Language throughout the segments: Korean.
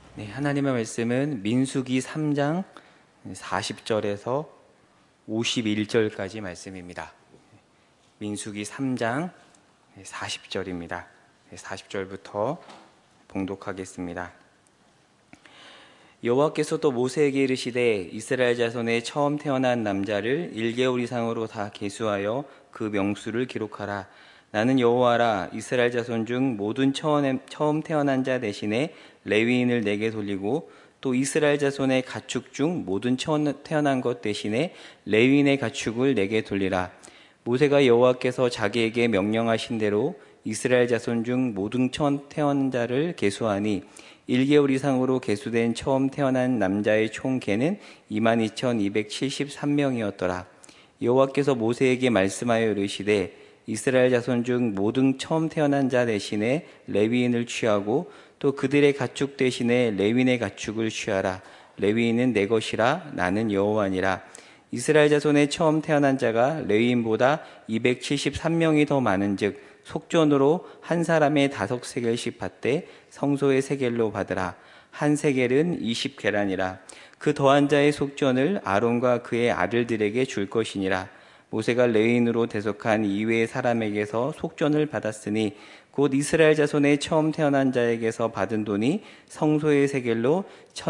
네, 하나님의 말씀은 민수기 3장 40절에서 51절까지 말씀입니다. 민수기 3장 40절입니다. 40절부터 봉독하겠습니다. 여호와께서도 모세에게 이르시되 이스라엘 자손의 처음 태어난 남자를 1개월 이상으로 다 계수하여 그 명수를 기록하라. 나는 여호와라. 이스라엘 자손 중 모든 처음 태어난 자 대신에 레위인을 내게 돌리고 또 이스라엘 자손의 가축 중 모든 처음 태어난 것 대신에 레위인의 가축을 내게 돌리라. 모세가 여호와께서 자기에게 명령하신 대로 이스라엘 자손 중 모든 처음 태어난 자를 계수하니 1개월 이상으로 계수된 처음 태어난 남자의 총 계는 22,273명이었더라. 여호와께서 모세에게 말씀하여 이르시되 이스라엘 자손 중 모든 처음 태어난 자 대신에 레위인을 취하고 또 그들의 가축 대신에 레위인의 가축을 취하라. 레위인은 내 것이라. 나는 여호와니라. 이스라엘 자손의 처음 태어난 자가 레위인보다 273명이 더 많은즉 속전으로 한 사람의 5세겔씩 받되 성소의 세겔로 받으라. 한 세겔은 20계란이라. 그 더한 자의 속전을 아론과 그의 아들들에게 줄 것이니라. 모세가 레위인으로 대속한 이외의 사람에게서 속전을 받았으니 곧 이스라엘 자손의 처음 태어난 자에게서 받은 돈이 성소의 세겔로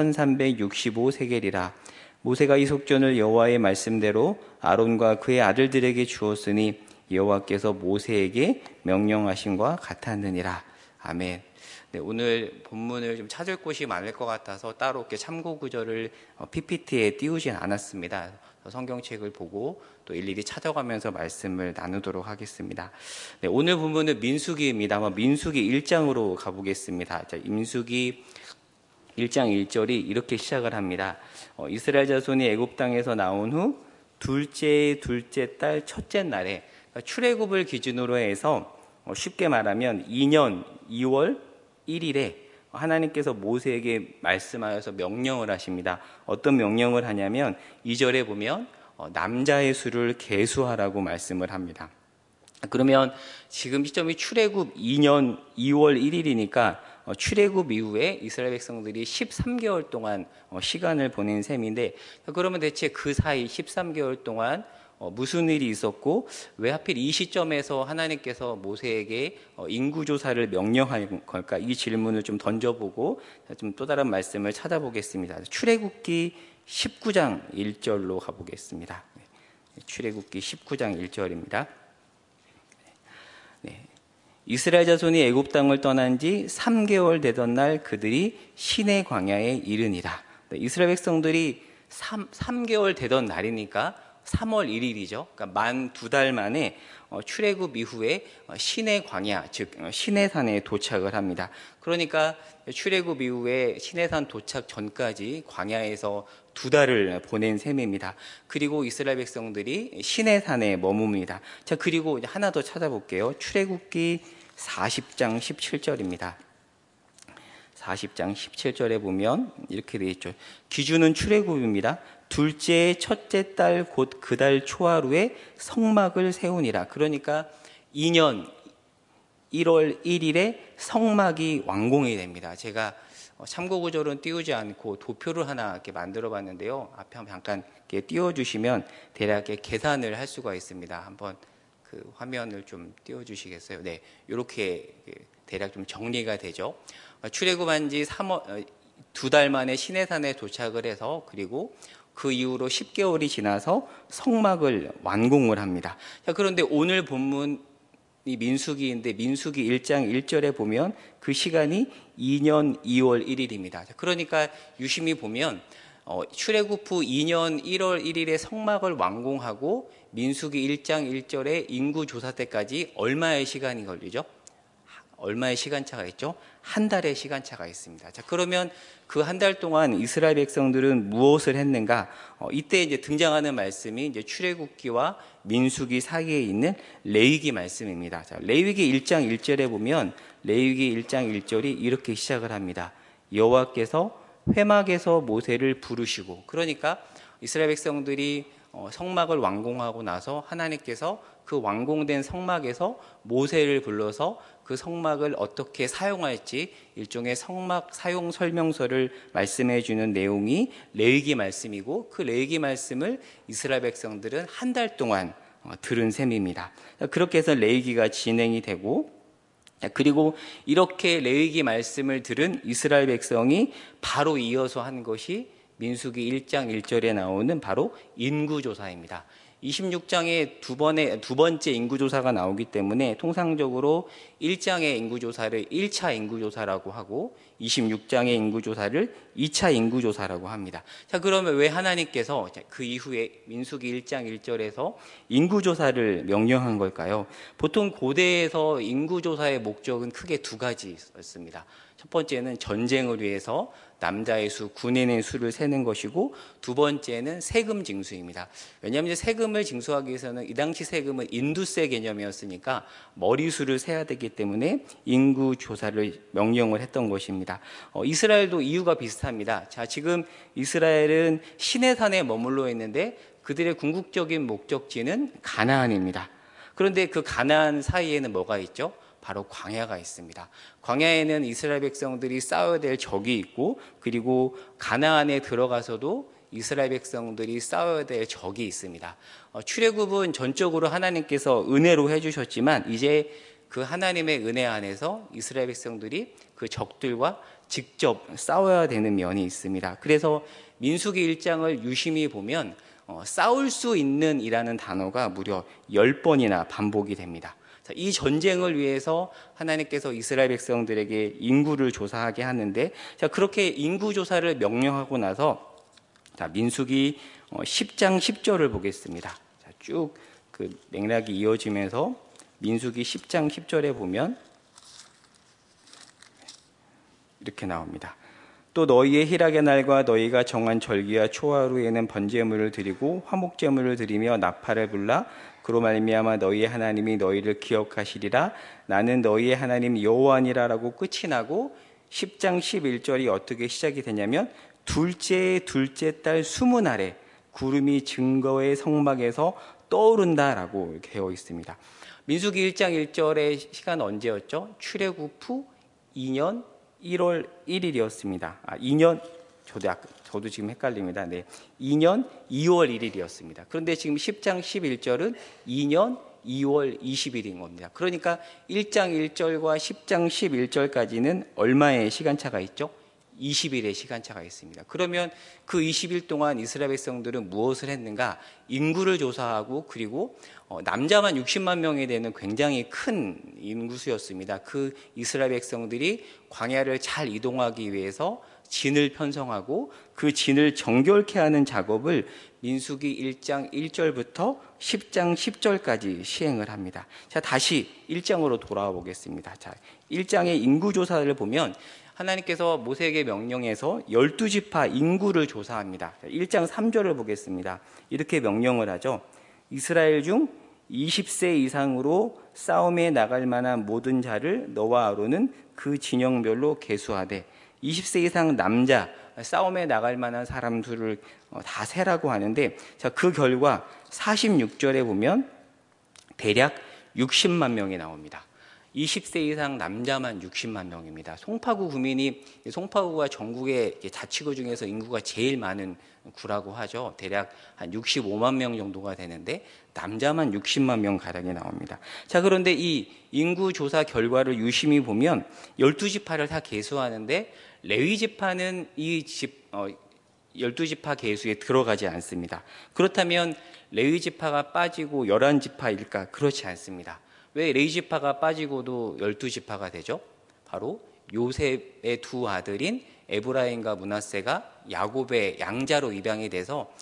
1365세겔이라. 모세가 이 속전을 여호와의 말씀대로 아론과 그의 아들들에게 주었으니 여호와께서 모세에게 명령하심과 같았느니라. 아멘. 네, 오늘 본문을 좀 찾을 곳이 많을 것 같아서 따로 이렇게 참고 구절을 PPT에 띄우진 않았습니다. 성경책을 보고 또 일일이 찾아가면서 말씀을 나누도록 하겠습니다. 네, 오늘 본문은 민수기입니다. 한번 민수기 1장으로 가보겠습니다. 자, 민수기 1장 1절이 이렇게 시작을 합니다. 이스라엘 자손이 애굽 땅에서 나온 후 둘째 달 첫째 날에, 출애굽을 기준으로 해서 쉽게 말하면 2년 2월 1일에 하나님께서 모세에게 말씀하여서 명령을 하십니다. 어떤 명령을 하냐면 2절에 보면 남자의 수를 계수하라고 말씀을 합니다. 그러면 지금 시점이 출애굽 2년 2월 1일이니까 출애굽 이후에 이스라엘 백성들이 13개월 동안 시간을 보낸 셈인데, 그러면 대체 그 사이 13개월 동안 무슨 일이 있었고 왜 하필 이 시점에서 하나님께서 모세에게 인구조사를 명령한 걸까? 이 질문을 좀 던져보고 좀 또 다른 말씀을 찾아보겠습니다. 출애굽기 19장 1절로 가보겠습니다. 출애굽기 19장 1절입니다. 네. 이스라엘 자손이 애굽 땅을 떠난 지 3개월 되던 날 그들이 시내 광야에 이르니라. 이스라엘 백성들이 3개월 되던 날이니까 3월 1일이죠. 그러니까 만 2달 만에 출애굽 이후에 시내 광야, 즉 시내산에 도착을 합니다. 그러니까 출애굽 이후에 시내산 도착 전까지 광야에서 2달을 보낸 셈입니다. 그리고 이스라엘 백성들이 시내산에 머뭅니다. 자, 그리고 이제 하나 더 찾아볼게요. 출애굽기 40장 17절입니다. 40장 17절에 보면 이렇게 되어 있죠. 기준은 출애굽입니다. 둘째 첫째 달 곧 그 달 초하루에 성막을 세우니라. 그러니까 2년 1월 1일에 성막이 완공이 됩니다. 제가 참고 구절은 띄우지 않고 도표를 하나 이렇게 만들어 봤는데요. 앞에 한번 잠깐 이렇게 띄워주시면 대략 계산을 할 수가 있습니다. 한번 그 화면을 좀 띄워주시겠어요? 네, 이렇게 대략 좀 정리가 되죠. 출애굽한 지 2달 만에 시내산에 도착을 해서 그리고 그 이후로 10개월이 지나서 성막을 완공을 합니다. 자, 그런데 오늘 본문이 민수기인데 민수기 1장 1절에 보면 그 시간이 2년 2월 1일입니다. 그러니까 유심히 보면 출애굽 후 2년 1월 1일에 성막을 완공하고 민수기 1장 1절에 인구조사 때까지 얼마의 시간이 걸리죠? 얼마의 시간차가 있죠? 한 달의 시간차가 있습니다. 자, 그러면 그 한 달 동안 이스라엘 백성들은 무엇을 했는가? 이때 이제 등장하는 말씀이 이제 출애굽기와 민수기 사이에 있는 레위기 말씀입니다. 자, 레위기 1장 1절에 보면 레위기 1장 1절이 이렇게 시작을 합니다. 여호와께서 회막에서 모세를 부르시고, 그러니까 이스라엘 백성들이 성막을 완공하고 나서 하나님께서 그 완공된 성막에서 모세를 불러서 그 성막을 어떻게 사용할지 일종의 성막 사용 설명서를 말씀해 주는 내용이 레위기 말씀이고, 그 레위기 말씀을 이스라엘 백성들은 한 달 동안 들은 셈입니다. 그렇게 해서 레위기가 진행이 되고, 그리고 이렇게 레위기 말씀을 들은 이스라엘 백성이 바로 이어서 한 것이 민수기 1장 1절에 나오는 바로 인구조사입니다. 26장에 두 번째 인구조사가 나오기 때문에 통상적으로 1장의 인구조사를 1차 인구조사라고 하고 26장의 인구조사를 2차 인구조사라고 합니다. 자, 그러면 왜 하나님께서 그 이후에 민수기 1장 1절에서 인구조사를 명령한 걸까요? 보통 고대에서 인구조사의 목적은 크게 두 가지였습니다. 첫 번째는 전쟁을 위해서 남자의 수, 군인의 수를 세는 것이고, 두 번째는 세금 징수입니다. 왜냐하면 세금을 징수하기 위해서는 이 당시 세금은 인두세 개념이었으니까 머리수를 세야 되기 때문에 인구 조사를 명령을 했던 것입니다. 이스라엘도 이유가 비슷합니다. 자, 지금 이스라엘은 시내산에 머물러 있는데 그들의 궁극적인 목적지는 가나안입니다. 그런데 그 가나안 사이에는 뭐가 있죠? 바로 광야가 있습니다. 광야에는 이스라엘 백성들이 싸워야 될 적이 있고, 그리고 가나안에 들어가서도 이스라엘 백성들이 싸워야 될 적이 있습니다. 출애굽은 전적으로 하나님께서 은혜로 해주셨지만 이제 그 하나님의 은혜 안에서 이스라엘 백성들이 그 적들과 직접 싸워야 되는 면이 있습니다. 그래서 민수기 1장을 유심히 보면 싸울 수 있는 이라는 단어가 무려 10번이나 반복이 됩니다. 이 전쟁을 위해서 하나님께서 이스라엘 백성들에게 인구를 조사하게 하는데, 자, 그렇게 인구 조사를 명령하고 나서 자, 민수기 10장 10절을 보겠습니다. 자, 쭉 그 맥락이 이어지면서 민수기 10장 10절에 보면 이렇게 나옵니다. 또 너희의 희락의 날과 너희가 정한 절기와 초하루에는 번제물을 드리고 화목제물을 드리며 나팔을 불라 그로 말미암아 너희의 하나님이 너희를 기억하시리라. 나는 너희의 하나님 여호와니라라고 끝이 나고 10장 11절이 어떻게 시작이 되냐면 둘째 달 20날에 구름이 증거의 성막에서 떠오른다라고 되어 있습니다. 민수기 1장 1절의 시간 언제였죠? 출애굽 후 2년 1월 1일이었습니다. 2년 저도 지금 헷갈립니다. 네, 2년 2월 1일이었습니다. 그런데 지금 10장 11절은 2년 2월 20일인 겁니다. 그러니까 1장 1절과 10장 11절까지는 얼마의 시간차가 있죠? 20일의 시간차가 있습니다. 그러면 그 20일 동안 이스라엘 백성들은 무엇을 했는가? 인구를 조사하고, 그리고 남자만 60만 명이 되는 굉장히 큰 인구수였습니다. 그 이스라엘 백성들이 광야를 잘 이동하기 위해서 진을 편성하고 그 진을 정결케 하는 작업을 민수기 1장 1절부터 10장 10절까지 시행을 합니다. 자, 다시 1장으로 돌아와 보겠습니다. 자, 1장의 인구조사를 보면 하나님께서 모세에게 명령해서 12지파 인구를 조사합니다. 1장 3절을 보겠습니다. 이렇게 명령을 하죠. 이스라엘 중 20세 이상으로 싸움에 나갈 만한 모든 자를 너와 아론은 그 진영별로 계수하되 20세 이상 남자 싸움에 나갈 만한 사람 수를 다 세라고 하는데, 자, 그 결과 46절에 보면 대략 60만 명이 나옵니다. 20세 이상 남자만 60만 명입니다. 송파구가 전국의 자치구 중에서 인구가 제일 많은 구라고 하죠. 대략 한 65만 명 정도가 되는데 남자만 60만 명 가량이 나옵니다. 자, 그런데 이 인구 조사 결과를 유심히 보면 12지파를 다 계수하는데 레위 지파는 이 12지파 계수에 들어가지 않습니다. 그렇다면 레위 지파가 빠지고 11지파일까? 그렇지 않습니다. 왜 레위 지파가 빠지고도 12지파가 되죠? 바로 요셉의 두 아들인 에브라임과 므낫세가 야곱의 양자로 입양이 돼서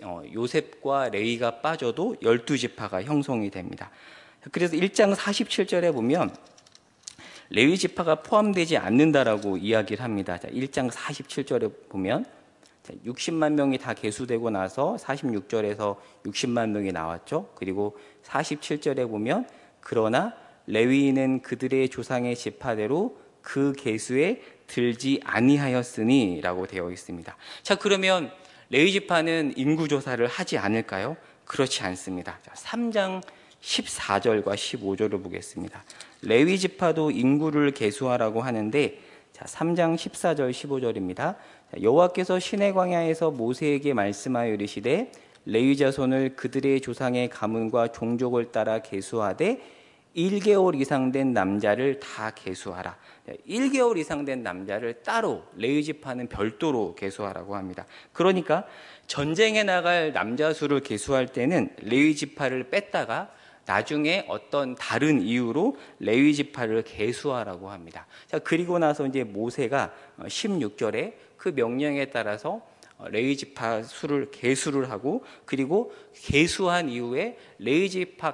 요셉과 레위가 빠져도 12지파가 형성이 됩니다. 그래서 1장 47절에 보면 레위 지파가 포함되지 않는다라고 이야기를 합니다. 자, 1장 47절에 보면 60만 명이 다 계수되고 나서 46절에서 60만 명이 나왔죠. 그리고 47절에 보면 그러나 레위인은 그들의 조상의 지파대로 그 계수에 들지 아니하였으니 라고 되어 있습니다. 자, 그러면 레위 지파는 인구조사를 하지 않을까요? 그렇지 않습니다. 자, 3장 14절과 15절을 보겠습니다. 레위 지파도 인구를 계수하라고 하는데, 자, 3장 14절 15절입니다. 여호와께서 시내 광야에서 모세에게 말씀하여 이르시되 레위 자손을 그들의 조상의 가문과 종족을 따라 계수하되 1개월 이상 된 남자를 다 계수하라. 1개월 이상 된 남자를 따로, 레위 지파는 별도로 계수하라고 합니다. 그러니까 전쟁에 나갈 남자 수를 계수할 때는 레위 지파를 뺐다가 나중에 어떤 다른 이유로 레위 지파를 계수하라고 합니다. 자, 그리고 나서 이제 모세가 16절에 그 명령에 따라서 레위 지파 수를 계수를 하고, 그리고 계수한 이후에 레위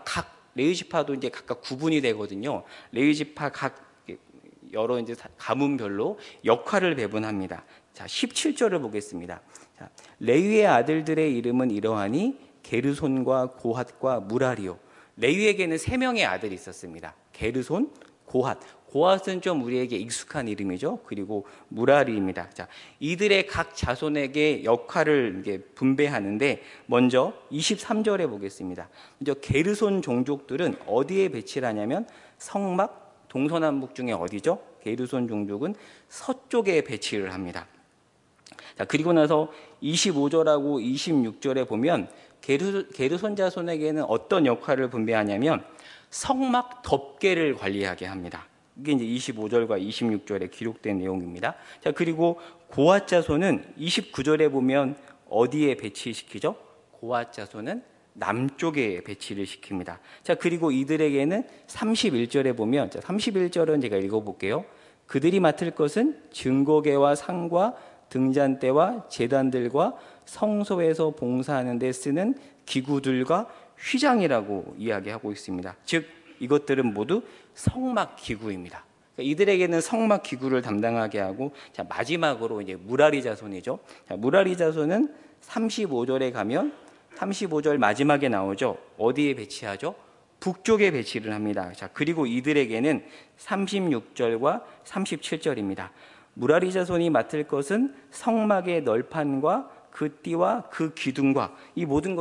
지파도 이제 각각 구분이 되거든요. 레위 지파 각 여러 이제 가문별로 역할을 배분합니다. 자, 17절을 보겠습니다. 자, 레위의 아들들의 이름은 이러하니 게르손과 고핫과 무라리요. 레위에게는 3명의 아들이 있었습니다. 게르손, 고핫. 고핫은 좀 우리에게 익숙한 이름이죠. 그리고 무라리입니다. 자, 이들의 각 자손에게 역할을 이제 분배하는데, 먼저 23절에 보겠습니다. 먼저 게르손 종족들은 어디에 배치를 하냐면 성막, 동서남북 중에 어디죠? 게르손 종족은 서쪽에 배치를 합니다. 자, 그리고 나서 25절하고 26절에 보면 게르손 자손에게는 어떤 역할을 분배하냐면 성막 덮개를 관리하게 합니다. 이게 이제 25절과 26절에 기록된 내용입니다. 자, 그리고 고핫 자손은 29절에 보면 어디에 배치시키죠? 고핫 자손은 남쪽에 배치를 시킵니다. 자, 그리고 이들에게는 31절에 보면, 자, 31절은 제가 읽어볼게요. 그들이 맡을 것은 증거계와 상과 등잔대와 제단들과 성소에서 봉사하는 데 쓰는 기구들과 휘장이라고 이야기하고 있습니다. 즉 이것들은 모두 성막 기구입니다. 그러니까 이들에게는 성막 기구를 담당하게 하고, 자, 마지막으로 이제 무라리 자손이죠. 자, 무라리 자손은 35절에 가면 35절 마지막에 나오죠. 어디에 배치하죠? 북쪽에 배치를 합니다. 자, 그리고 이들에게는 36절과 37절입니다. 무라리 자손이 맡을 것은 성막의 널판과 그 띠와 그 기둥과, 이 모든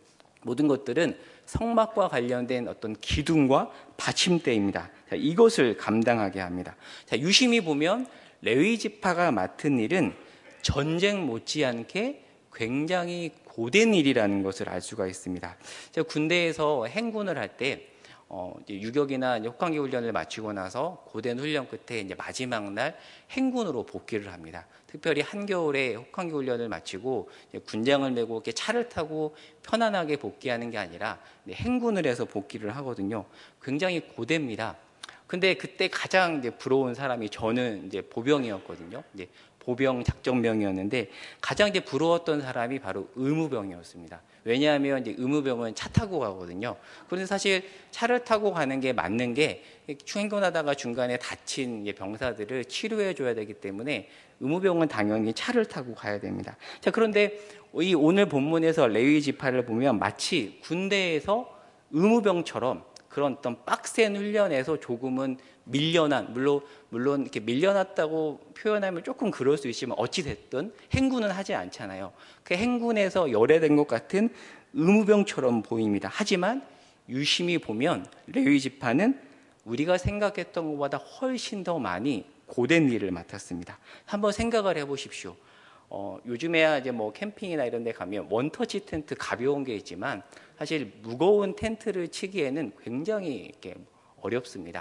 것들은 성막과 관련된 어떤 기둥과 받침대입니다. 자, 이것을 감당하게 합니다. 자, 유심히 보면 레위 지파가 맡은 일은 전쟁 못지않게 굉장히 고된 일이라는 것을 알 수가 있습니다. 제가 군대에서 행군을 할 때 유격이나 혹한기 훈련을 마치고 나서 고된 훈련 끝에 이제 마지막 날 행군으로 복귀를 합니다. 특별히 한겨울에 혹한기 훈련을 마치고 군장을 메고 이렇게 차를 타고 편안하게 복귀하는 게 아니라 행군을 해서 복귀를 하거든요. 굉장히 고됩니다. 근데 그때 가장 이제 부러운 사람이, 저는 이제 보병이었거든요. 이제 보병 작전병이었는데 가장 이제 부러웠던 사람이 바로 의무병이었습니다. 왜냐하면 이제 의무병은 차 타고 가거든요. 그런데 사실 차를 타고 가는 게 맞는 게, 행군하다가 중간에 다친 병사들을 치료해 줘야 되기 때문에 의무병은 당연히 차를 타고 가야 됩니다. 자, 그런데 이 오늘 본문에서 레위 지파를 보면 마치 군대에서 의무병처럼 그런 어떤 빡센 훈련에서 조금은 밀려난, 물론 이렇게 밀려났다고 표현하면 조금 그럴 수 있지만 어찌 됐든 행군은 하지 않잖아요. 그 행군에서 열애된 것 같은 의무병처럼 보입니다. 하지만 유심히 보면 레위 지파는 우리가 생각했던 것보다 훨씬 더 많이 고된 일을 맡았습니다. 한번 생각을 해보십시오. 요즘에야 이제 뭐 캠핑이나 이런 데 가면 원터치 텐트 가벼운 게 있지만 사실 무거운 텐트를 치기에는 굉장히 이렇게 어렵습니다.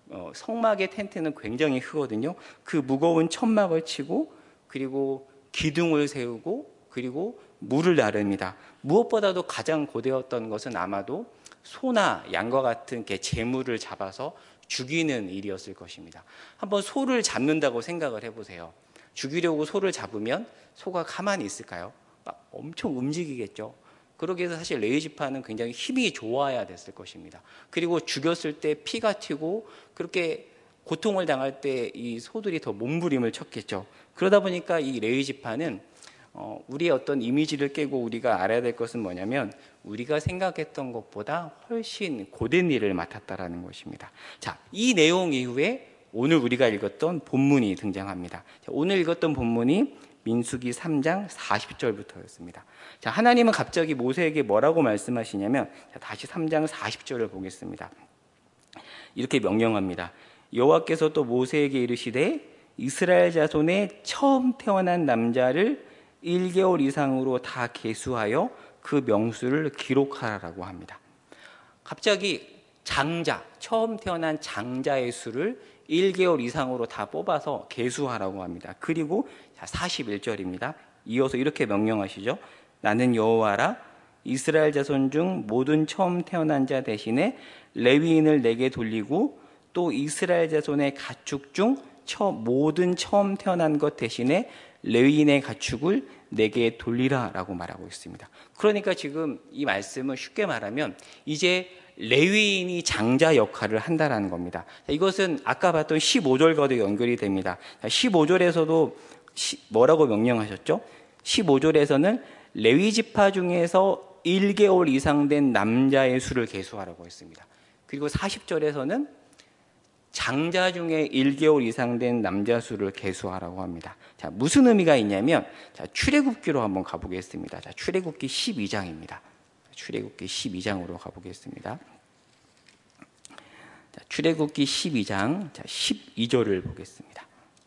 성막의 텐트는 굉장히 크거든요. 그 무거운 천막을 치고, 그리고 기둥을 세우고, 그리고 물을 나릅니다. 무엇보다도 가장 고되었던 것은 아마도 소나 양과 같은 재물을 잡아서 죽이는 일이었을 것입니다. 한번 소를 잡는다고 생각을 해보세요. 죽이려고 소를 잡으면 소가 가만히 있을까요? 막 엄청 움직이겠죠. 그러기 위해서 사실 레위 지파는 굉장히 힘이 좋아야 됐을 것입니다. 그리고 죽였을 때 피가 튀고 그렇게 고통을 당할 때 이 소들이 더 몸부림을 쳤겠죠. 그러다 보니까 이 레위 지파는 우리의 어떤 이미지를 깨고 우리가 알아야 될 것은 뭐냐면 우리가 생각했던 것보다 훨씬 고된 일을 맡았다라는 것입니다. 자, 이 내용 이후에 오늘 우리가 읽었던 본문이 등장합니다. 자, 오늘 읽었던 본문이 민수기 3장 40절부터였습니다. 자, 하나님은 갑자기 모세에게 뭐라고 말씀하시냐면, 자, 다시 3장 40절을 보겠습니다. 이렇게 명령합니다. 여호와께서 또 모세에게 이르시되 이스라엘 자손의 처음 태어난 남자를 1개월 이상으로 다 계수하여 그 명수를 기록하라고 합니다. 갑자기 장자, 처음 태어난 장자의 수를 1개월 이상으로 다 뽑아서 계수하라고 합니다. 그리고 41절입니다. 이어서 이렇게 명령하시죠. 나는 여호와라. 이스라엘 자손 중 모든 처음 태어난 자 대신에 레위인을 내게 돌리고 또 이스라엘 자손의 가축 중 모든 처음 태어난 것 대신에 레위인의 가축을 내게 돌리라라고 말하고 있습니다. 그러니까 지금 이 말씀은 쉽게 말하면 이제 레위인이 장자 역할을 한다라는 겁니다. 이것은 아까 봤던 15절과도 연결이 됩니다. 15절에서도 뭐라고 명령하셨죠? 15절에서는 레위 지파 중에서 1개월 이상 된 남자의 수를 계수하라고 했습니다. 그리고 40절에서는 장자 중에 1개월 이상 된 남자 수를 계수하라고 합니다. 자, 무슨 의미가 있냐면, 자, 출애굽기로 한번 가보겠습니다. 자, 출애굽기 12장입니다. 출애굽기 12장으로 가보겠습니다. 자, 출애굽기 12장, 자, 12절을 보겠습니다.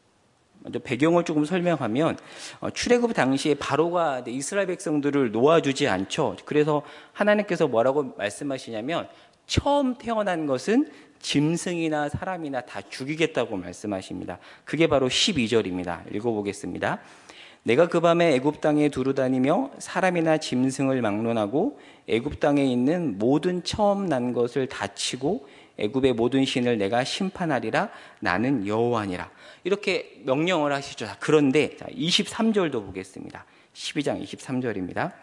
먼저 배경을 조금 설명하면, 출애굽 당시에 바로가 이스라엘 백성들을 놓아주지 않죠. 그래서 하나님께서 뭐라고 말씀하시냐면, 처음 태어난 것은 짐승이나 사람이나 다 죽이겠다고 말씀하십니다. 그게 바로 12절입니다. 읽어보겠습니다. 내가 그 밤에 애굽 땅에 두루 다니며 사람이나 짐승을 막론하고 애굽 땅에 있는 모든 처음 난 것을 다치고 애굽의 모든 신을 내가 심판하리라. 나는 여호와니라. 이렇게 명령을 하시죠. 그런데 23절도 보겠습니다. 12장 23절입니다.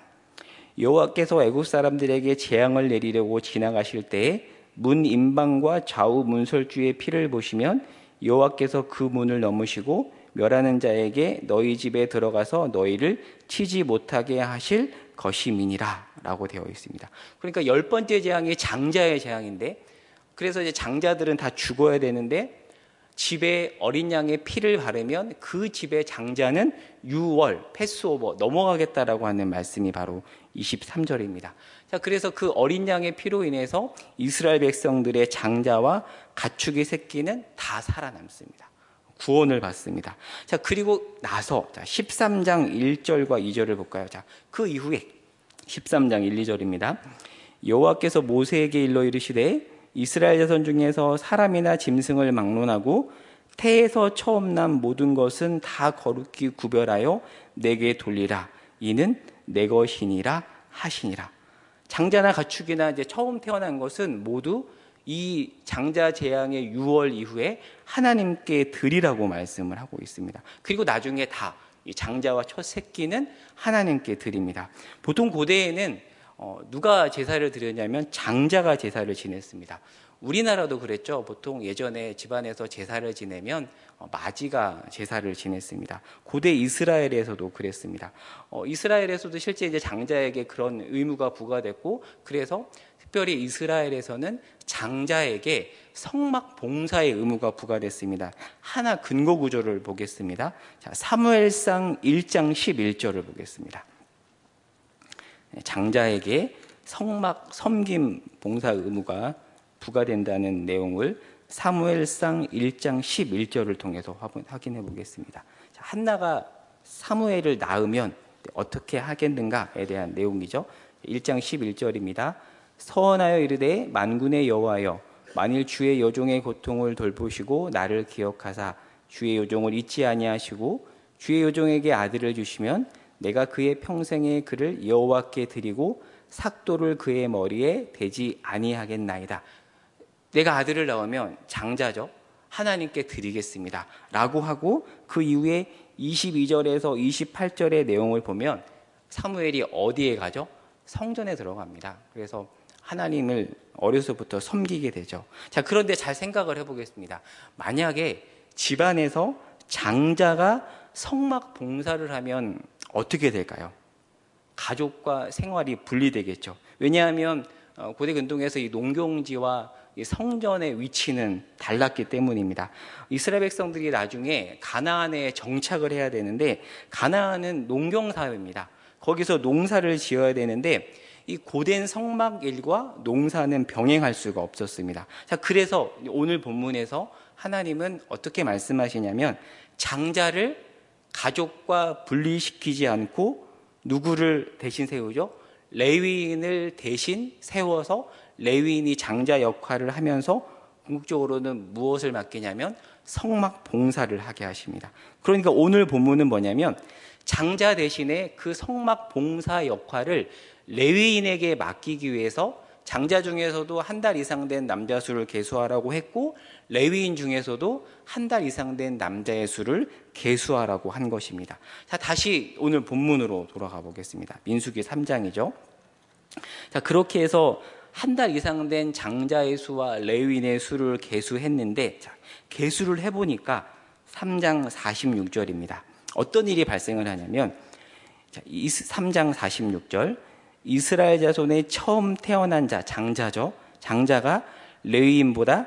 여호와께서 애굽 사람들에게 재앙을 내리려고 지나가실 때에 문 임방과 좌우 문설주의 피를 보시면 여호와께서 그 문을 넘으시고 멸하는 자에게 너희 집에 들어가서 너희를 치지 못하게 하실 것임이니라 라고 되어 있습니다. 그러니까 10번째 재앙이 장자의 재앙인데, 그래서 이제 장자들은 다 죽어야 되는데 집에 어린 양의 피를 바르면 그 집의 장자는 유월, 패스오버 넘어가겠다라고 하는 말씀이 바로 23절입니다. 자, 그래서 그 어린 양의 피로 인해서 이스라엘 백성들의 장자와 가축의 새끼는 다 살아남습니다. 구원을 받습니다. 자, 그리고 나서 13장 1절과 2절을 볼까요? 자, 그 이후에 13장 1, 2절입니다. 여호와께서 모세에게 일러 이르시되 이스라엘 자손 중에서 사람이나 짐승을 막론하고 태에서 처음 난 모든 것은 다 거룩히 구별하여 내게 돌리라. 이는 내 것이니라 하시니라. 장자나 가축이나 이제 처음 태어난 것은 모두 이 장자 재앙의 6월 이후에 하나님께 드리라고 말씀을 하고 있습니다. 그리고 나중에 다 이 장자와 첫 새끼는 하나님께 드립니다. 보통 고대에는 누가 제사를 드렸냐면 장자가 제사를 지냈습니다. 우리나라도 그랬죠. 보통 예전에 집안에서 제사를 지내면 마지가 제사를 지냈습니다. 고대 이스라엘에서도 그랬습니다. 이스라엘에서도 실제 이제 장자에게 그런 의무가 부과됐고, 그래서 특별히 이스라엘에서는 장자에게 성막 봉사의 의무가 부과됐습니다. 하나 근거 구절을 보겠습니다. 자, 사무엘상 1장 11절을 보겠습니다. 장자에게 성막 섬김 봉사 의무가 부과된다는 내용을 사무엘상 1장 11절을 통해서 확인해 보겠습니다. 자, 한나가 사무엘을 낳으면 어떻게 하겠는가에 대한 내용이죠. 1장 11절입니다. 서원하여 이르되 만군의 여호와여, 만일 주의 여종의 고통을 돌보시고 나를 기억하사 주의 여종을 잊지 아니하시고 주의 여종에게 아들을 주시면 내가 그의 평생의 그를 여호와께 드리고 삭도를 그의 머리에 대지 아니하겠나이다. 내가 아들을 낳으면 장자죠. 하나님께 드리겠습니다. 라고 하고 그 이후에 22절에서 28절의 내용을 보면 사무엘이 어디에 가죠? 성전에 들어갑니다. 그래서 하나님을 어려서부터 섬기게 되죠. 자, 그런데 잘 생각을 해보겠습니다. 만약에 집안에서 장자가 성막 봉사를 하면 어떻게 될까요? 가족과 생활이 분리되겠죠. 왜냐하면 고대 근동에서 이 농경지와 이 성전의 위치는 달랐기 때문입니다. 이스라엘 백성들이 나중에 가나안에 정착을 해야 되는데, 가나안은 농경사회입니다. 거기서 농사를 지어야 되는데 이 고된 성막일과 농사는 병행할 수가 없었습니다. 자, 그래서 오늘 본문에서 하나님은 어떻게 말씀하시냐면, 장자를 가족과 분리시키지 않고 누구를 대신 세우죠? 레위인을 대신 세워서 레위인이 장자 역할을 하면서 궁극적으로는 무엇을 맡기냐면 성막 봉사를 하게 하십니다. 그러니까 오늘 본문은 뭐냐면, 장자 대신에 그 성막 봉사 역할을 레위인에게 맡기기 위해서 장자 중에서도 한 달 이상 된 남자 수를 계수하라고 했고, 레위인 중에서도 한 달 이상 된 남자의 수를 계수하라고 한 것입니다. 자, 다시 오늘 본문으로 돌아가 보겠습니다. 민수기 3장이죠. 자, 그렇게 해서 한 달 이상 된 장자의 수와 레위인의 수를 계수했는데, 자, 계수를 해보니까 3장 46절입니다. 어떤 일이 발생을 하냐면, 자, 3장 46절, 이스라엘 자손의 처음 태어난 자, 장자죠. 장자가 레위인보다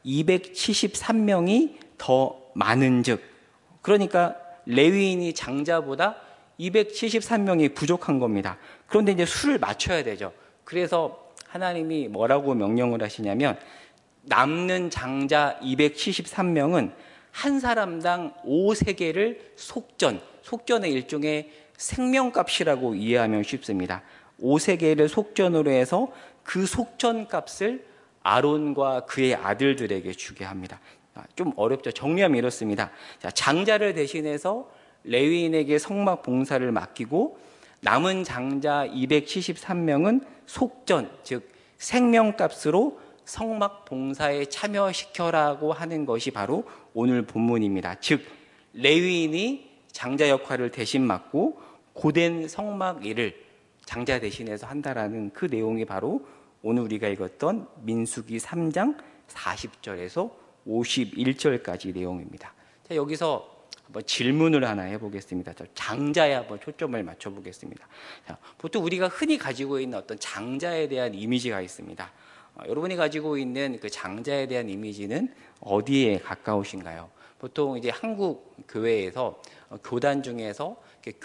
273명이 더 많은즉, 그러니까 레위인이 장자보다 273명이 부족한 겁니다. 그런데 이제 수를 맞춰야 되죠. 그래서 하나님이 뭐라고 명령을 하시냐면, 남는 장자 273명은 한 사람당 5세겔을 속전의 일종의 생명값이라고 이해하면 쉽습니다. 5세겔을 속전으로 해서 그 속전값을 아론과 그의 아들들에게 주게 합니다. 좀 어렵죠. 정리하면 이렇습니다. 자, 장자를 대신해서 레위인에게 성막 봉사를 맡기고, 남은 장자 273명은 속전, 즉 생명값으로 성막 봉사에 참여시켜라고 하는 것이 바로 오늘 본문입니다. 즉 레위인이 장자 역할을 대신 맡고 고된 성막 일을 장자 대신해서 한다라는 그 내용이 바로 오늘 우리가 읽었던 민수기 3장 40절에서 51절까지 내용입니다. 자, 여기서 한번 질문을 하나 해보겠습니다. 장자에 한번 초점을 맞춰보겠습니다. 자, 보통 우리가 흔히 가지고 있는 어떤 장자에 대한 이미지가 있습니다. 여러분이 가지고 있는 그 장자에 대한 이미지는 어디에 가까우신가요? 보통 이제 한국 교회에서 교단 중에서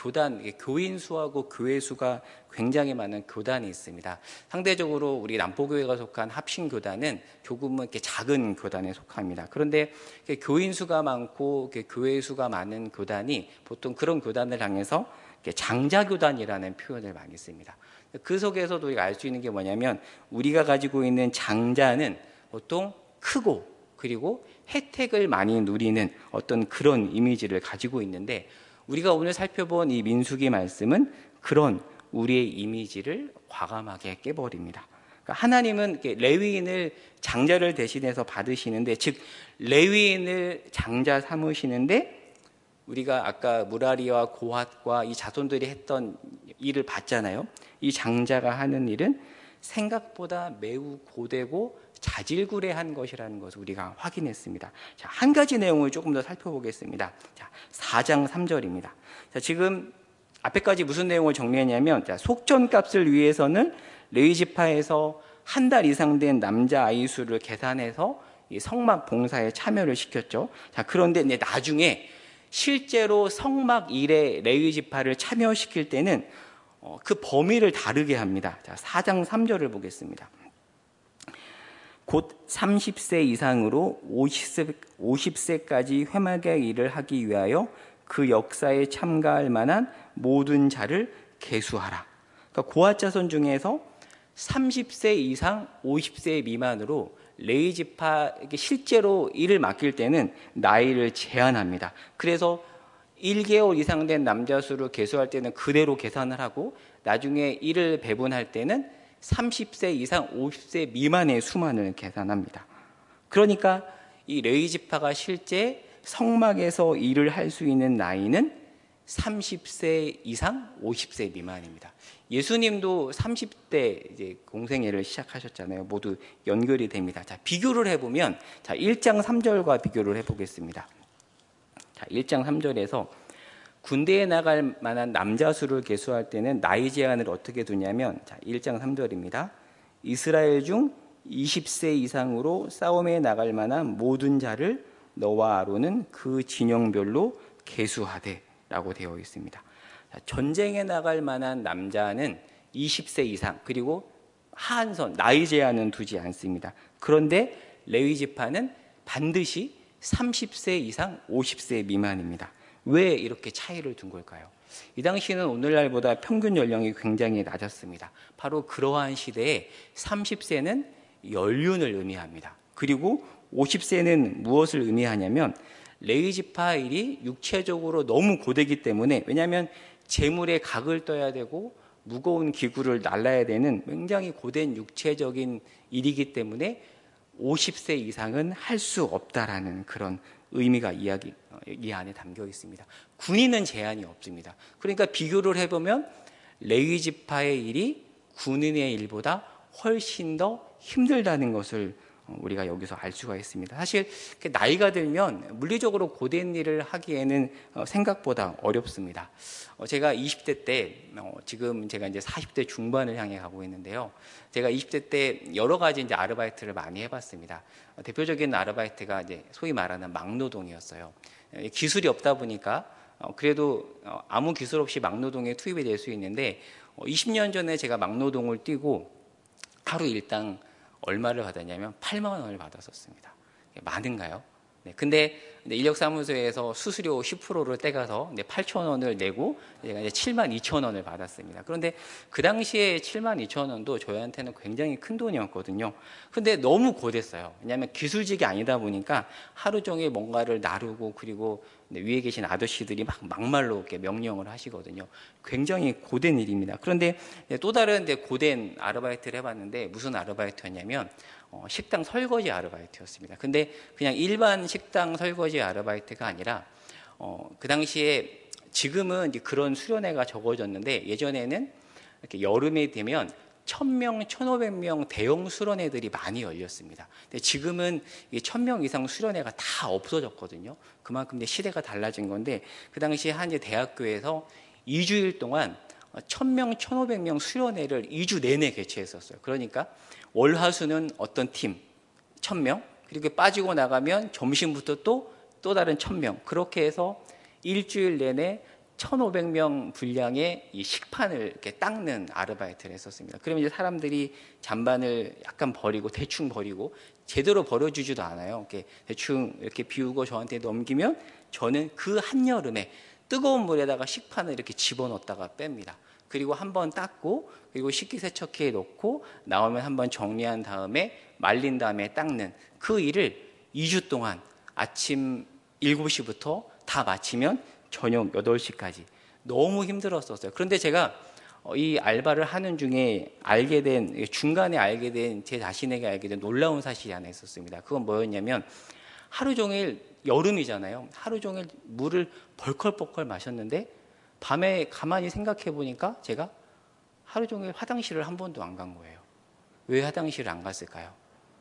교인 수하고 교회 수가 굉장히 많은 교단이 있습니다. 상대적으로 우리 남포교회가 속한 합신교단은 조금은 이렇게 작은 교단에 속합니다. 그런데 교인 수가 많고 교회 수가 많은 교단이 보통 그런 교단을 향해서 장자교단이라는 표현을 많이 씁니다. 그 속에서도 우리가 알 수 있는 게 뭐냐면, 우리가 가지고 있는 장자는 보통 크고 그리고 혜택을 많이 누리는 어떤 그런 이미지를 가지고 있는데, 우리가 오늘 살펴본 이 민수기 말씀은 그런 우리의 이미지를 과감하게 깨버립니다. 그러니까 하나님은 레위인을 장자를 대신해서 받으시는데, 즉 레위인을 장자 삼으시는데, 우리가 아까 무라리와 고핫과 이 자손들이 했던 일을 봤잖아요. 이 장자가 하는 일은 생각보다 매우 고되고 자질구레한 것이라는 것을 우리가 확인했습니다. 자, 한 가지 내용을 조금 더 살펴보겠습니다. 자, 4장 3절입니다. 자, 지금 앞에까지 무슨 내용을 정리했냐면, 자, 속전값을 위해서는 레위 지파에서 한 달 이상 된 남자 아이 수를 계산해서 이 성막 봉사에 참여를 시켰죠. 자, 그런데 이제 나중에 실제로 성막 일에 레위 지파를 참여시킬 때는 그 범위를 다르게 합니다. 자, 4장 3절을 보겠습니다. 곧 30세 이상으로 50세까지 회막의 일을 하기 위하여 그 역사에 참가할 만한 모든 자를 계수하라. 그러니까 고핫 자손 중에서 30세 이상 50세 미만으로 레위 지파에게 실제로 일을 맡길 때는 나이를 제한합니다. 그래서 1개월 이상 된 남자 수를 계수할 때는 그대로 계산을 하고, 나중에 일을 배분할 때는 30세 이상 50세 미만의 수만을 계산합니다. 그러니까 이 레위 지파가 실제 성막에서 일을 할 수 있는 나이는 30세 이상 50세 미만입니다. 예수님도 30대 이제 공생애를 시작하셨잖아요. 모두 연결이 됩니다. 자, 비교를 해보면, 자, 1장 3절과 비교를 해보겠습니다. 자, 1장 3절에서 군대에 나갈 만한 남자 수를 계수할 때는 나이 제한을 어떻게 두냐면, 자, 1장 3절입니다. 이스라엘 중 20세 이상으로 싸움에 나갈 만한 모든 자를 너와 아론은 그 진영별로 계수하되 라고 되어 있습니다. 전쟁에 나갈 만한 남자는 20세 이상, 그리고 하한선, 나이 제한은 두지 않습니다. 그런데 레위 지파는 반드시 30세 이상 50세 미만입니다. 왜 이렇게 차이를 둔 걸까요? 이 당시는 오늘날보다 평균 연령이 굉장히 낮았습니다. 바로 그러한 시대에 30세는 연륜을 의미합니다. 그리고 50세는 무엇을 의미하냐면 레위 지파 일이 육체적으로 너무 고되기 때문에, 왜냐하면 재물에 각을 떠야 되고 무거운 기구를 날라야 되는 굉장히 고된 육체적인 일이기 때문에 50세 이상은 할 수 없다라는 그런 의미가 이 안에 담겨 있습니다. 군인은 제한이 없습니다. 그러니까 비교를 해보면 레위 지파의 일이 군인의 일보다 훨씬 더 힘들다는 것을 우리가 여기서 알 수가 있습니다. 사실 나이가 들면 물리적으로 고된 일을 하기에는 생각보다 어렵습니다. 제가 20대 때, 지금 제가 이제 40대 중반을 향해 가고 있는데요. 제가 20대 때 여러 가지 이제 아르바이트를 많이 해봤습니다. 대표적인 아르바이트가 이제 소위 말하는 막노동이었어요. 기술이 없다 보니까 그래도 아무 기술 없이 막노동에 투입이 될 수 있는데, 20년 전에 제가 막노동을 뛰고 하루 일당 얼마를 받았냐면 8만 원을 받았었습니다. 많은가요? 네, 근데 인력사무소에서 수수료 10%를 떼가서 8천 원을 내고 제가 이제 7만 2천 원을 받았습니다. 그런데 그 당시에 7만 2천 원도 저희한테는 굉장히 큰 돈이었거든요. 근데 너무 고됐어요. 왜냐하면 기술직이 아니다 보니까 하루 종일 뭔가를 나르고, 그리고 위에 계신 아저씨들이 막말로 이렇게 명령을 하시거든요. 굉장히 고된 일입니다. 그런데 또 다른 고된 아르바이트를 해봤는데, 무슨 아르바이트였냐면 식당 설거지 아르바이트였습니다. 근데 그냥 일반 식당 설거지 아르바이트가 아니라 그 당시에, 지금은 이제 그런 수련회가 적어졌는데 예전에는 이렇게 여름에 되면 1000명, 1500명 대형 수련회들이 많이 열렸습니다. 근데 지금은 1000명 이상 수련회가 다 없어졌거든요. 그만큼 시대가 달라진 건데, 그 당시에 한 대학교에서 2주일 동안 1000명, 1500명 수련회를 2주 내내 개최했었어요. 그러니까 월화수는 어떤 팀 1000명, 그리고 빠지고 나가면 점심부터 또 다른 1000명, 그렇게 해서 일주일 내내 1500명 분량의 이 식판을 이렇게 닦는 아르바이트를 했었습니다. 그러면 이제 사람들이 잔반을 약간 버리고, 대충 버리고, 제대로 버려주지도 않아요. 이렇게 대충 이렇게 비우고 저한테 넘기면 저는 그 한여름에 뜨거운 물에다가 식판을 이렇게 집어넣었다가 뺍니다. 그리고 한번 닦고, 그리고 식기세척기에 넣고, 나오면 한번 정리한 다음에 말린 다음에 닦는 그 일을 2주 동안 아침 7시부터 다 마치면 저녁 8시까지 너무 힘들었었어요. 그런데 제가 이 알바를 하는 중에 중간에 알게 된, 제 자신에게 알게 된 놀라운 사실이 하나 있었습니다. 그건 뭐였냐면, 하루 종일, 여름이잖아요. 하루 종일 물을 벌컥벌컥 마셨는데 밤에 가만히 생각해 보니까 제가 하루 종일 화장실을 한 번도 안 간 거예요. 왜 화장실을 안 갔을까요?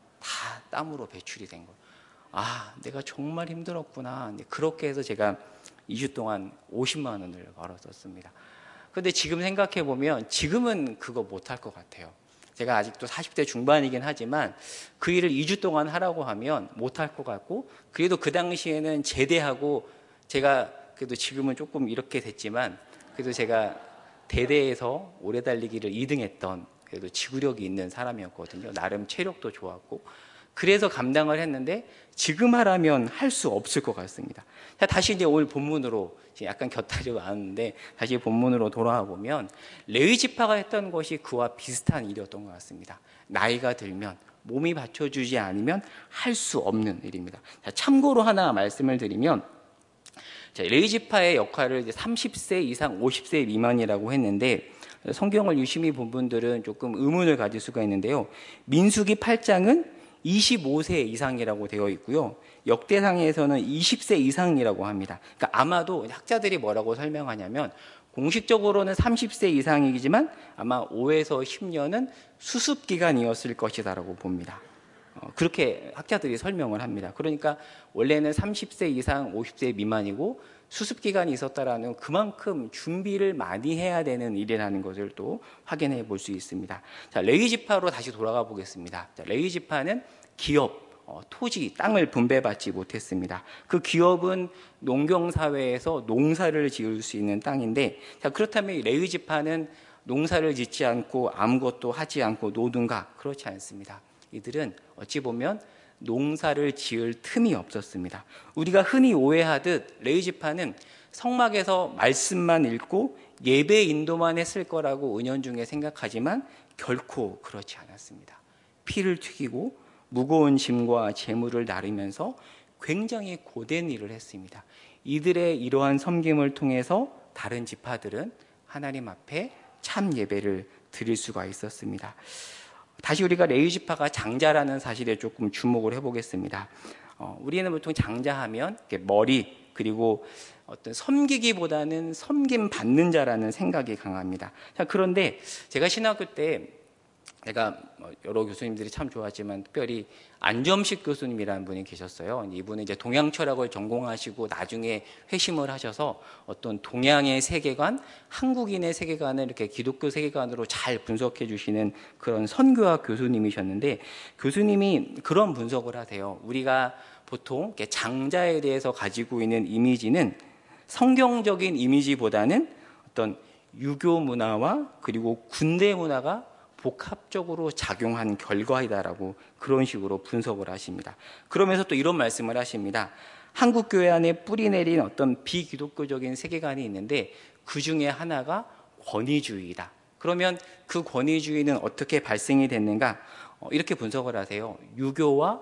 다 땀으로 배출이 된 거예요. 아, 내가 정말 힘들었구나. 그렇게 해서 제가 2주 동안 50만 원을 벌었었습니다. 그런데 지금 생각해 보면 지금은 그거 못할 것 같아요. 제가 아직도 40대 중반이긴 하지만 그 일을 2주 동안 하라고 하면 못할 것 같고, 그래도 그 당시에는 제대하고, 제가 그래도 지금은 조금 이렇게 됐지만 그래도 제가 대대에서 오래 달리기를 2등 했던, 그래도 지구력이 있는 사람이었거든요. 나름 체력도 좋았고, 그래서 감당을 했는데 지금 하라면 할 수 없을 것 같습니다. 자, 다시 이제 오늘 본문으로, 약간 곁다리로 나왔는데 다시 본문으로 돌아와 보면 레위 지파가 했던 것이 그와 비슷한 일이었던 것 같습니다. 나이가 들면, 몸이 받쳐주지 않으면 할 수 없는 일입니다. 자, 참고로 하나 말씀을 드리면, 레위 지파의 역할을 이제 30세 이상 50세 미만이라고 했는데, 성경을 유심히 본 분들은 조금 의문을 가질 수가 있는데요. 민수기 8장은 25세 이상이라고 되어 있고요. 역대상에서는 20세 이상이라고 합니다. 그러니까 아마도 학자들이 뭐라고 설명하냐면, 공식적으로는 30세 이상이지만 아마 5에서 10년은 수습 기간이었을 것이다라고 봅니다. 그렇게 학자들이 설명을 합니다. 그러니까 원래는 30세 이상 50세 미만이고 수습기간이 있었다라는 그만큼 준비를 많이 해야 되는 일이라는 것을 또 확인해 볼 수 있습니다. 자, 레위 지파로 다시 돌아가 보겠습니다. 자, 레위 지파는 기업, 토지, 땅을 분배받지 못했습니다. 그 기업은 농경사회에서 농사를 지을 수 있는 땅인데, 자, 그렇다면 이 레위 지파는 농사를 짓지 않고 아무것도 하지 않고 노는가? 그렇지 않습니다. 이들은 어찌 보면 농사를 지을 틈이 없었습니다. 우리가 흔히 오해하듯 레위 지파는 성막에서 말씀만 읽고 예배 인도만 했을 거라고 은연중에 생각하지만 결코 그렇지 않았습니다. 피를 튀기고 무거운 짐과 재물을 나르면서 굉장히 고된 일을 했습니다. 이들의 이러한 섬김을 통해서 다른 지파들은 하나님 앞에 참 예배를 드릴 수가 있었습니다. 다시 우리가 레위 지파가 장자라는 사실에 조금 주목을 해보겠습니다. 우리는 보통 장자하면 머리 그리고 어떤 섬기기보다는 섬김 받는 자라는 생각이 강합니다. 자, 그런데 제가 신학교 때 제가 여러 교수님들이 참 좋아하지만 특별히 안점식 교수님이라는 분이 계셨어요. 이분은 이제 동양철학을 전공하시고 나중에 회심을 하셔서 어떤 동양의 세계관, 한국인의 세계관을 이렇게 기독교 세계관으로 잘 분석해 주시는 그런 선교학 교수님이셨는데, 교수님이 그런 분석을 하세요. 우리가 보통 장자에 대해서 가지고 있는 이미지는 성경적인 이미지보다는 어떤 유교 문화와 그리고 군대 문화가 복합적으로 작용한 결과이다라고 그런 식으로 분석을 하십니다. 그러면서 또 이런 말씀을 하십니다. 한국 교회 안에 뿌리 내린 어떤 비기독교적인 세계관이 있는데 그 중에 하나가 권위주의이다. 그러면 그 권위주의는 어떻게 발생이 됐는가? 이렇게 분석을 하세요. 유교와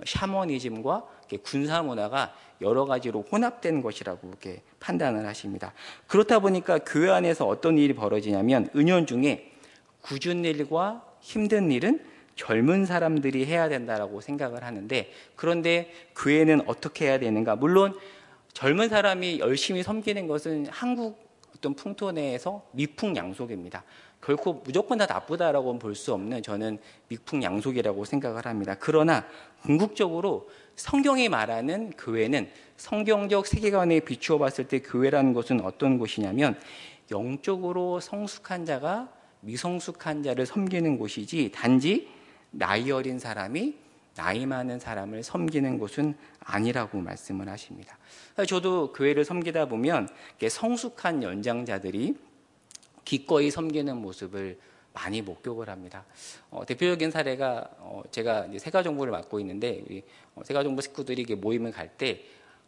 샤머니즘과 군사 문화가 여러 가지로 혼합된 것이라고 이렇게 판단을 하십니다. 그렇다 보니까 교회 안에서 어떤 일이 벌어지냐면 은연중에 굳은 일과 힘든 일은 젊은 사람들이 해야 된다라고 생각을 하는데, 그런데 교회는 어떻게 해야 되는가? 물론 젊은 사람이 열심히 섬기는 것은 한국 어떤 풍토 내에서 미풍양속입니다. 결코 무조건 다 나쁘다라고는 볼 수 없는 저는 미풍양속이라고 생각을 합니다. 그러나 궁극적으로 성경이 말하는 교회는 성경적 세계관에 비추어 봤을 때 교회라는 것은 어떤 곳이냐면 영적으로 성숙한 자가 미성숙한 자를 섬기는 곳이지 단지 나이 어린 사람이 나이 많은 사람을 섬기는 곳은 아니라고 말씀을 하십니다. 저도 교회를 섬기다 보면 성숙한 연장자들이 기꺼이 섬기는 모습을 많이 목격을 합니다. 대표적인 사례가 제가 이제 세가정부를 맡고 있는데 우리 세가정부 식구들이 모임을 갈 때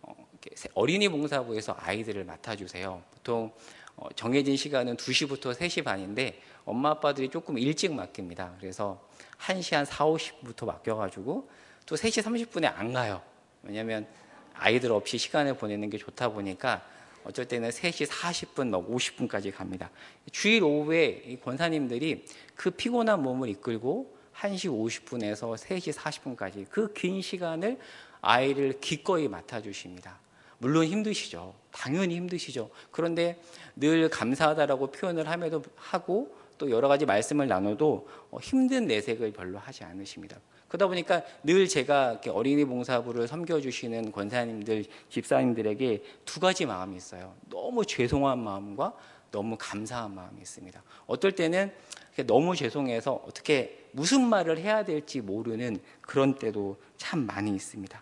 어린이 봉사부에서 아이들을 맡아주세요. 보통 정해진 시간은 2시부터 3시 반인데 엄마 아빠들이 조금 일찍 맡깁니다. 그래서 1시 한 4, 50분부터 맡겨가지고 또 3시 30분에 안 가요. 왜냐하면 아이들 없이 시간을 보내는 게 좋다 보니까 어쩔 때는 3시 40분, 50분까지 갑니다. 주일 오후에 이 권사님들이 그 피곤한 몸을 이끌고 1시 50분에서 3시 40분까지 그 긴 시간을 아이를 기꺼이 맡아주십니다. 물론 힘드시죠. 당연히 힘드시죠. 그런데 늘 감사하다라고 표현을 함에도 하고 또 여러 가지 말씀을 나눠도 힘든 내색을 별로 하지 않으십니다. 그러다 보니까 늘 제가 이렇게 어린이 봉사부를 섬겨주시는 권사님들, 집사님들에게 두 가지 마음이 있어요. 너무 죄송한 마음과 너무 감사한 마음이 있습니다. 어떨 때는 너무 죄송해서 어떻게 무슨 말을 해야 될지 모르는 그런 때도 참 많이 있습니다.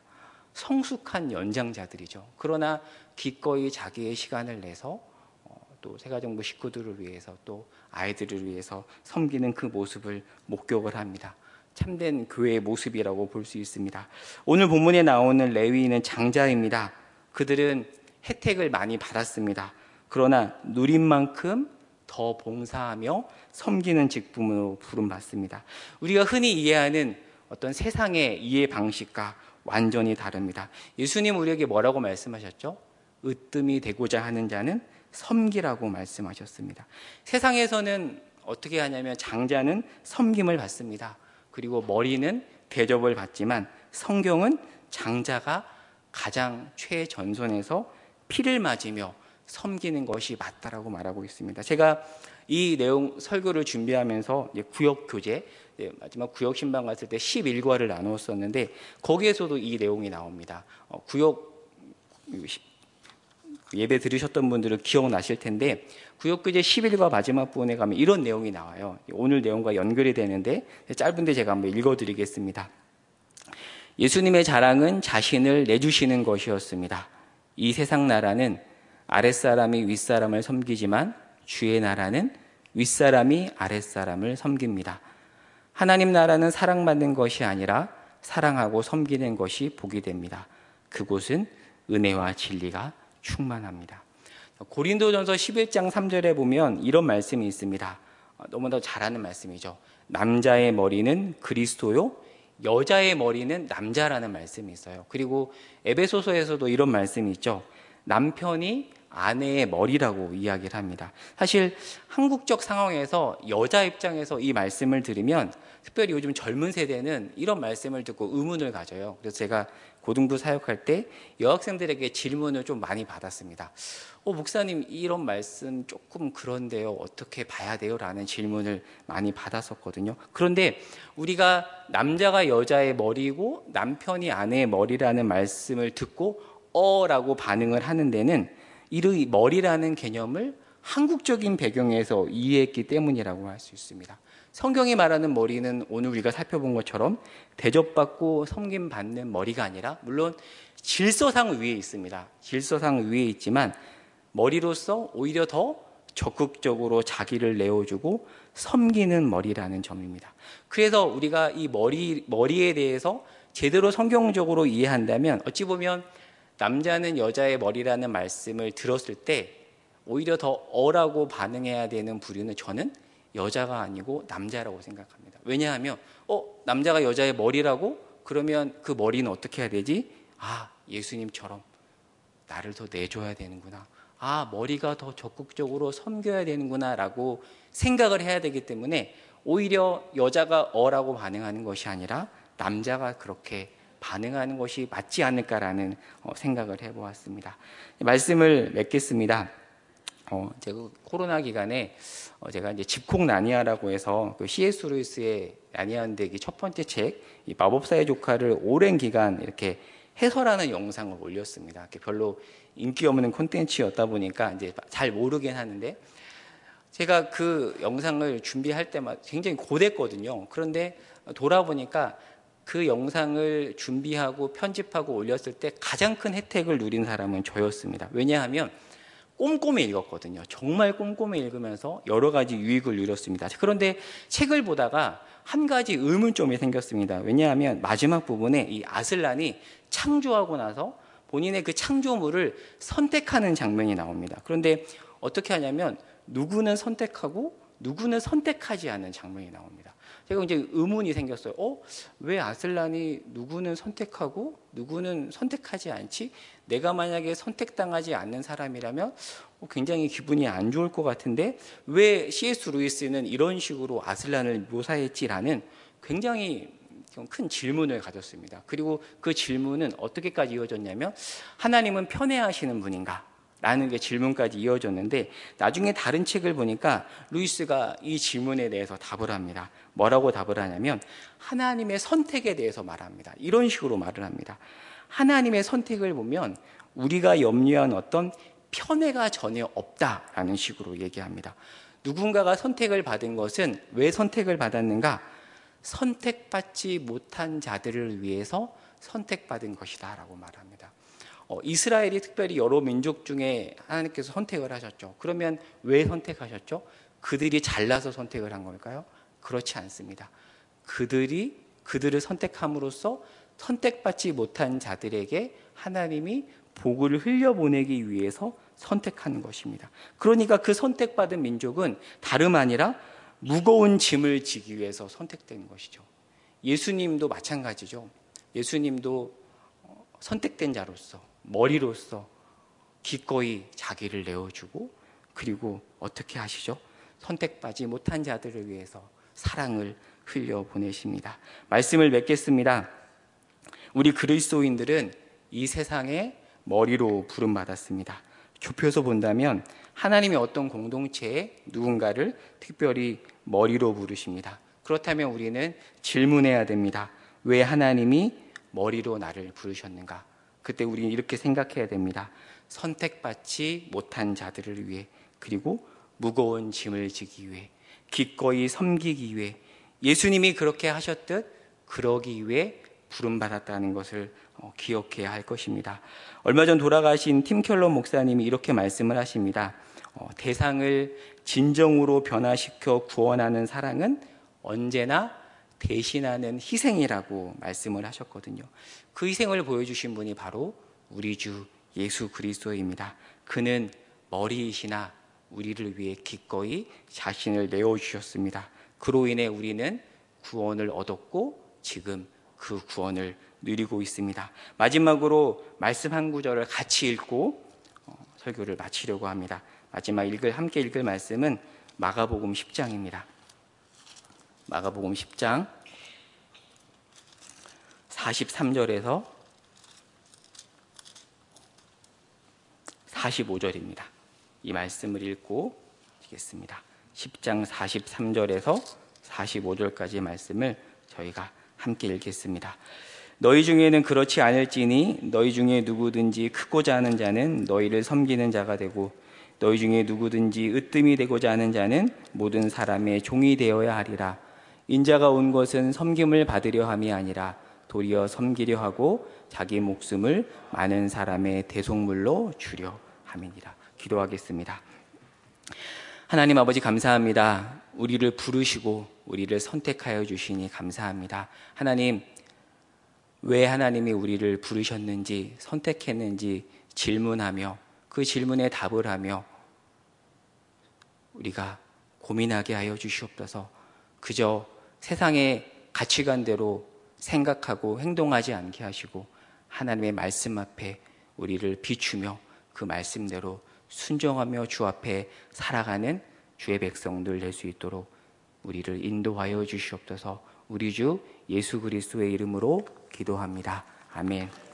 성숙한 연장자들이죠. 그러나 기꺼이 자기의 시간을 내서 또 세가정부 식구들을 위해서 또 아이들을 위해서 섬기는 그 모습을 목격을 합니다. 참된 교회의 모습이라고 볼 수 있습니다. 오늘 본문에 나오는 레위인은 장자입니다. 그들은 혜택을 많이 받았습니다. 그러나 누린 만큼 더 봉사하며 섬기는 직분으로 부름받습니다. 우리가 흔히 이해하는 어떤 세상의 이해 방식과 완전히 다릅니다. 예수님 우리에게 뭐라고 말씀하셨죠? 으뜸이 되고자 하는 자는 섬기라고 말씀하셨습니다. 세상에서는 어떻게 하냐면 장자는 섬김을 받습니다. 그리고 머리는 대접을 받지만 성경은 장자가 가장 최전선에서 피를 맞으며 섬기는 것이 맞다라고 말하고 있습니다. 제가 이 내용 설교를 준비하면서 구역 교재, 마지막 구역 신방 갔을 때 11과를 나누었었는데 거기에서도 이 내용이 나옵니다. 구역 예배 들으셨던 분들은 기억나실 텐데 구역교재 11과 마지막 부분에 가면 이런 내용이 나와요. 오늘 내용과 연결이 되는데 짧은데 제가 한번 읽어드리겠습니다. 예수님의 자랑은 자신을 내주시는 것이었습니다. 이 세상 나라는 아랫사람이 윗사람을 섬기지만 주의 나라는 윗사람이 아랫사람을 섬깁니다. 하나님 나라는 사랑받는 것이 아니라 사랑하고 섬기는 것이 복이 됩니다. 그곳은 은혜와 진리가 충만합니다. 고린도전서 11장 3절에 보면 이런 말씀이 있습니다. 너무나 잘 아는 말씀이죠. 남자의 머리는 그리스도요, 여자의 머리는 남자라는 말씀이 있어요. 그리고 에베소서에서도 이런 말씀이 있죠. 남편이 아내의 머리라고 이야기를 합니다. 사실 한국적 상황에서 여자 입장에서 이 말씀을 들으면 특별히 요즘 젊은 세대는 이런 말씀을 듣고 의문을 가져요. 그래서 제가 고등부 사역할 때 여학생들에게 질문을 좀 많이 받았습니다. 목사님, 이런 말씀 조금 그런데요, 어떻게 봐야 돼요? 라는 질문을 많이 받았었거든요. 그런데 우리가 남자가 여자의 머리고 남편이 아내의 머리라는 말씀을 듣고 라고 반응을 하는 데는 이 머리라는 개념을 한국적인 배경에서 이해했기 때문이라고 할 수 있습니다. 성경이 말하는 머리는 오늘 우리가 살펴본 것처럼 대접받고 섬김받는 머리가 아니라, 물론 질서상 위에 있습니다. 질서상 위에 있지만 머리로서 오히려 더 적극적으로 자기를 내어주고 섬기는 머리라는 점입니다. 그래서 우리가 이 머리에 대해서 제대로 성경적으로 이해한다면 어찌 보면 남자는 여자의 머리라는 말씀을 들었을 때 오히려 더 어라고 반응해야 되는 부류는 저는 여자가 아니고 남자라고 생각합니다. 왜냐하면 남자가 여자의 머리라고? 그러면 그 머리는 어떻게 해야 되지? 예수님처럼 나를 더 내줘야 되는구나. 머리가 더 적극적으로 섬겨야 되는구나 라고 생각을 해야 되기 때문에 오히려 여자가 어라고 반응하는 것이 아니라 남자가 그렇게 반응하는 것이 맞지 않을까라는 생각을 해보았습니다. 말씀을 맺겠습니다. 제가 코로나 기간에 제가 이제 집콕나니아라고 해서 그 C.S. 루이스의 나니아은대기 첫 번째 책, 이 마법사의 조카를 오랜 기간 이렇게 해설하는 영상을 올렸습니다. 별로 인기 없는 콘텐츠였다 보니까 이제 잘 모르긴 하는데, 제가 그 영상을 준비할 때마다 굉장히 고됐거든요. 그런데 돌아보니까 그 영상을 준비하고 편집하고 올렸을 때 가장 큰 혜택을 누린 사람은 저였습니다. 왜냐하면 꼼꼼히 읽었거든요. 정말 꼼꼼히 읽으면서 여러 가지 유익을 누렸습니다. 그런데 책을 보다가 한 가지 의문점이 생겼습니다. 왜냐하면 마지막 부분에 이 아슬란이 창조하고 나서 본인의 그 창조물을 선택하는 장면이 나옵니다. 그런데 어떻게 하냐면 누구는 선택하고 누구는 선택하지 않는 장면이 나옵니다. 제가 이제 의문이 생겼어요. 왜 아슬란이 누구는 선택하고 누구는 선택하지 않지? 내가 만약에 선택당하지 않는 사람이라면 굉장히 기분이 안 좋을 것 같은데 왜 C.S. 루이스는 이런 식으로 아슬란을 묘사했지라는 굉장히 큰 질문을 가졌습니다. 그리고 그 질문은 어떻게까지 이어졌냐면 하나님은 편애하시는 분인가? 라는 게 질문까지 이어졌는데 나중에 다른 책을 보니까 루이스가 이 질문에 대해서 답을 합니다. 뭐라고 답을 하냐면 하나님의 선택에 대해서 말합니다. 이런 식으로 말을 합니다. 하나님의 선택을 보면 우리가 염려한 어떤 편애가 전혀 없다라는 식으로 얘기합니다. 누군가가 선택을 받은 것은 왜 선택을 받았는가? 선택받지 못한 자들을 위해서 선택받은 것이다 라고 말합니다. 이스라엘이 특별히 여러 민족 중에 하나님께서 선택을 하셨죠. 그러면 왜 선택하셨죠? 그들이 잘나서 선택을 한 걸까요? 그렇지 않습니다. 그들을 선택함으로써 선택받지 못한 자들에게 하나님이 복을 흘려보내기 위해서 선택하는 것입니다. 그러니까 그 선택받은 민족은 다름 아니라 무거운 짐을 지기 위해서 선택된 것이죠. 예수님도 마찬가지죠. 예수님도 선택된 자로서, 머리로서 기꺼이 자기를 내어주고 그리고 어떻게 하시죠? 선택받지 못한 자들을 위해서 사랑을 흘려보내십니다. 말씀을 맺겠습니다. 우리 그리스도인들은 이 세상의 머리로 부름받았습니다. 좁혀서 본다면 하나님이 어떤 공동체에 누군가를 특별히 머리로 부르십니다. 그렇다면 우리는 질문해야 됩니다. 왜 하나님이 머리로 나를 부르셨는가? 그때 우리는 이렇게 생각해야 됩니다. 선택받지 못한 자들을 위해, 그리고 무거운 짐을 지기 위해, 기꺼이 섬기기 위해, 예수님이 그렇게 하셨듯 그러기 위해 부름받았다는 것을 기억해야 할 것입니다. 얼마 전 돌아가신 팀 켈러 목사님이 이렇게 말씀을 하십니다. 대상을 진정으로 변화시켜 구원하는 사랑은 언제나 대신하는 희생이라고 말씀을 하셨거든요. 그 희생을 보여주신 분이 바로 우리 주 예수 그리스도입니다. 그는 머리이시나 우리를 위해 기꺼이 자신을 내어주셨습니다. 그로 인해 우리는 구원을 얻었고 지금 그 구원을 누리고 있습니다. 마지막으로 말씀 한 구절을 같이 읽고 설교를 마치려고 합니다. 마지막 함께 읽을 말씀은 마가복음 10장입니다. 마가복음 10장 43절에서 45절입니다. 이 말씀을 읽고 드리겠습니다. 10장 43절에서 45절까지의 말씀을 저희가 함께 읽겠습니다. 너희 중에는 그렇지 않을지니 너희 중에 누구든지 크고자 하는 자는 너희를 섬기는 자가 되고 너희 중에 누구든지 으뜸이 되고자 하는 자는 모든 사람의 종이 되어야 하리라. 인자가 온 것은 섬김을 받으려 함이 아니라 도리어 섬기려 하고 자기 목숨을 많은 사람의 대속물로 주려 함이니라. 기도하겠습니다. 하나님 아버지 감사합니다. 우리를 부르시고 우리를 선택하여 주시니 감사합니다. 하나님, 왜 하나님이 우리를 부르셨는지 선택했는지 질문하며 그 질문에 답을 하며 우리가 고민하게 하여 주시옵소서. 그저 세상의 가치관대로 생각하고 행동하지 않게 하시고 하나님의 말씀 앞에 우리를 비추며 그 말씀대로 순종하며 주 앞에 살아가는 주의 백성들 될 수 있도록 우리를 인도하여 주시옵소서. 우리 주 예수 그리스도의 이름으로 기도합니다. 아멘.